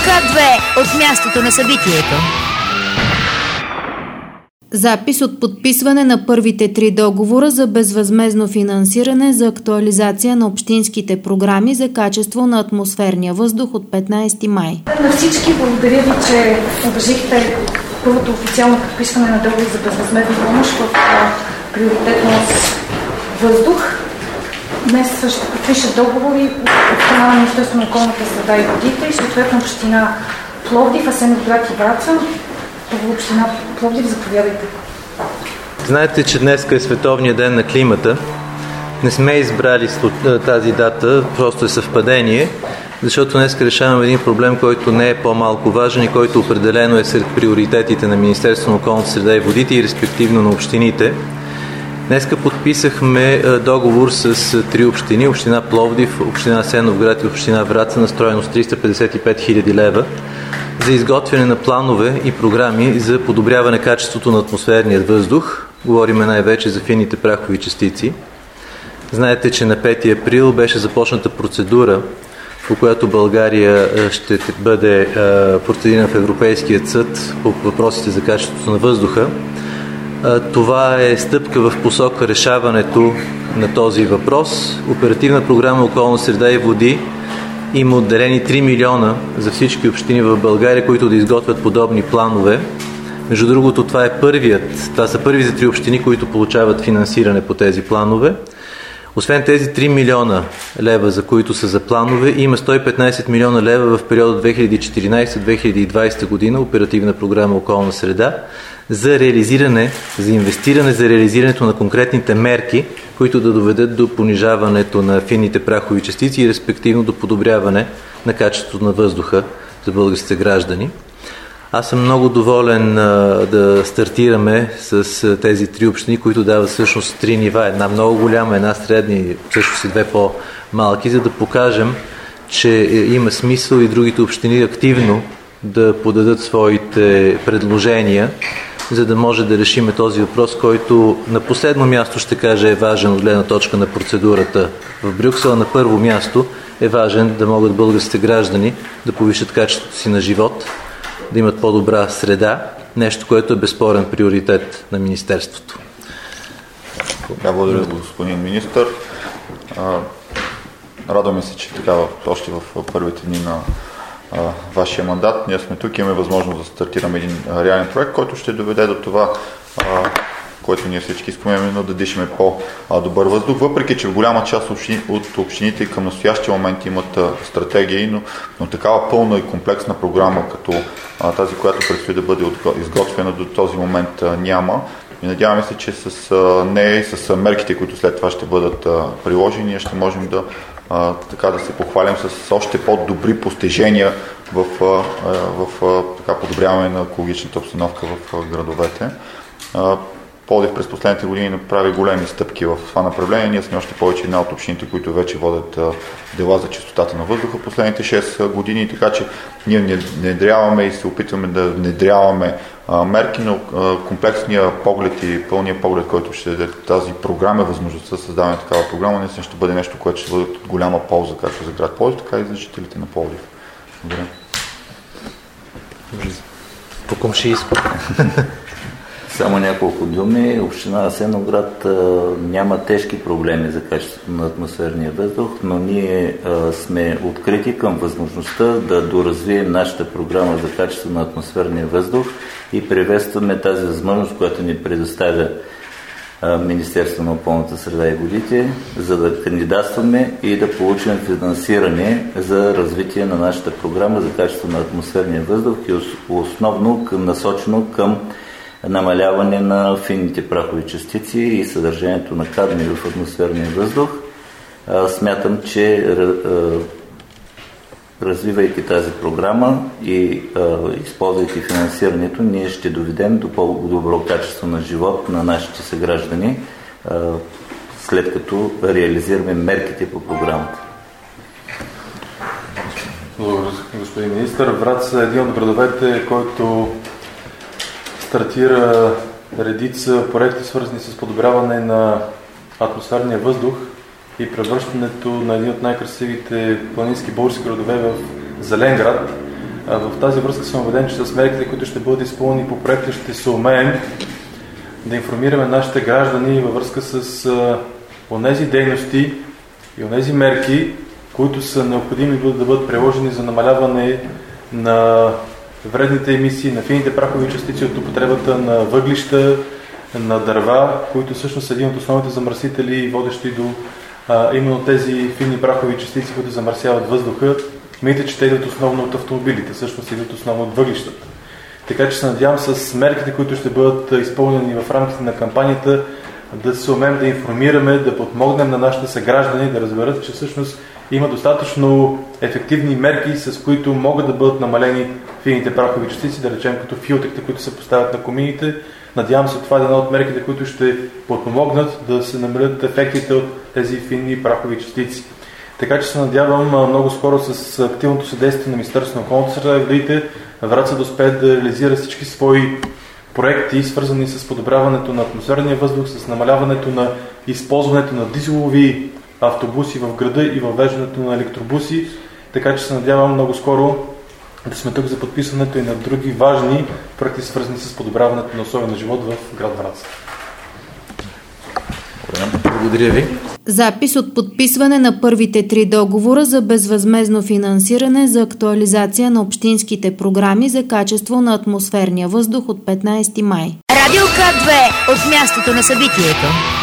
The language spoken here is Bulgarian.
К2 от мястото на събитието. Запис от подписване на първите 3 договора за безвъзмездно финансиране за актуализация на общинските програми за качество на атмосферния въздух от 15 май. На всички благодаря ви, че уважихте първото официално подписване на договор за безвъзмездна помощ в приоритетност въздух. Днес ще подпишат договори от страна на Министерството на околната среда и водите и съответно община Пловдив, Асеновград и Враца. В община Пловдив, заповядайте. Знаете, че днес е Световния ден на климата. Не сме избрали тази дата, просто е съвпадение, защото днес решаваме един проблем, който не е по-малко важен и който определено е сред приоритетите на Министерството на околната среда и водите и респективно на общините. Днеска подписахме договор с 3 общини, община Пловдив, община Асеновград и община Враца на стойност 355 000 лева за изготвяне на планове и програми за подобряване качеството на атмосферния въздух. Говориме най-вече за фините прахови частици. Знаете, че на 5 април беше започната процедура, по която България ще бъде процедирана в Европейския съд по въпросите за качеството на въздуха. Това е стъпка в посока решаването на този въпрос. Оперативна програма Околна среда и води има отделени 3 милиона за всички общини в България, които да изготвят подобни планове. Между другото, това са първите 3 общини, които получават финансиране по тези планове. Освен тези 3 милиона лева, за които са за планове, има 115 милиона лева в периода 2014-2020 година, оперативна програма Околна среда, за инвестиране за реализирането на конкретните мерки, които да доведат до понижаването на финните прахови частици и респективно до подобряване на качеството на въздуха за българските граждани. Аз съм много доволен да стартираме с тези 3 общини, които дават всъщност 3 нива. Една много голяма, една средна и всъщност и 2 по-малки, за да покажем, че има смисъл и другите общини активно да подадат своите предложения, за да може да решим този въпрос, който на последно място ще кажа е важен от гледна точка на процедурата в Брюксел. На първо място е важен да могат българските граждани да повишат качеството си на живот, да имат по-добра среда, нещо, което е безспорен приоритет на Министерството. Благодаря, господин министър. Радваме се, че така още в първите дни на вашия мандат ние сме тук и имаме възможност да стартираме един реален проект, който ще доведе до това, което ние всички искаме, именно да дишаме по-добър въздух, въпреки че в голяма част от общините към настоящия момент имат стратегии, но такава пълна и комплексна програма, като тази, която предстои да бъде изготвена до този момент, няма. И надяваме се, че с нея и с мерките, които след това ще бъдат приложени, ние ще можем да се похвалим с още по-добри постижения в подобряване на екологичната обстановка в градовете. Пловдив през последните години направи големи стъпки в това направление. Ние сме още повече една от общините, които вече водят дела за чистотата на въздуха последните 6 години, така че ние внедряваме и се опитваме да внедряваме мерки, но комплексния поглед и пълния поглед, който ще даде тази програма, възможността за създаване на такава програма, наистина ще бъде нещо, което ще бъде от голяма полза, както за град Пловдив, така и за жителите на Пловдив. Благодаря. По комшийско. Само няколко думи. Община Асеновград няма тежки проблеми за качеството на атмосферния въздух, но ние сме открити към възможността да доразвием нашата програма за качество на атмосферния въздух и приветстваме тази възможност, която ни предоставя Министерство на околната среда и водите, за да кандидатстваме и да получим финансиране за развитие на нашата програма за качество на атмосферния въздух и основно насочено към намаляване на финните прахови частици и съдържанието на кадми в атмосферния въздух. Смятам, че развивайки тази програма и използвайки финансирането, ние ще доведем до по-добро качество на живот на нашите съграждани, след като реализираме мерките по програмата. Благодаря, господин министър. Враца е един от градовете, който стартира редица проекти, свързани с подобряване на атмосферния въздух и превръщането на един от най-красивите планински български градове в зелен град. В тази връзка съм убеден, че с мерките, които ще бъдат изпълнени по проекта, ще се умеем да информираме нашите граждани във връзка с онези дейности и онези мерки, които са необходими да бъдат приложени за намаляване на вредните емисии, на фините прахови частици от употребата на въглища, на дърва, които всъщност са един от основните замърсители, водещи до именно тези фини прахови частици, които замърсяват въздуха. Мисля, че те идват основно от автомобилите, всъщност идват основно от въглищата. Така че се надявам с мерките, които ще бъдат изпълнени в рамките на кампанията, да се умеем да информираме, да подмогнем на нашите съграждани, да разберат, че всъщност има достатъчно ефективни мерки, с които могат да бъдат намалени фините прахови частици, да речем като филтрите, които се поставят на комините. Надявам се, това е една от мерките, които ще подпомогнат да се намалят ефектите от тези фини прахови частици. Така че се надявам много скоро с активното съдействие на Министерството на околната среда и водите Враца да успее да реализира всички свои проекти, свързани с подобряването на атмосферния въздух, с намаляването на използването на дизелови автобуси в града и въвеждането на електробуси. Така че се надявам много скоро да сме тук за подписването и на други важни проекти, свързани с подобряването на условия на живот в град Враца. Благодаря ви. Запис от подписване на първите 3 договора за безвъзмездно финансиране за актуализация на общинските програми за качество на атмосферния въздух от 15 май. Радио К2 от мястото на събитието.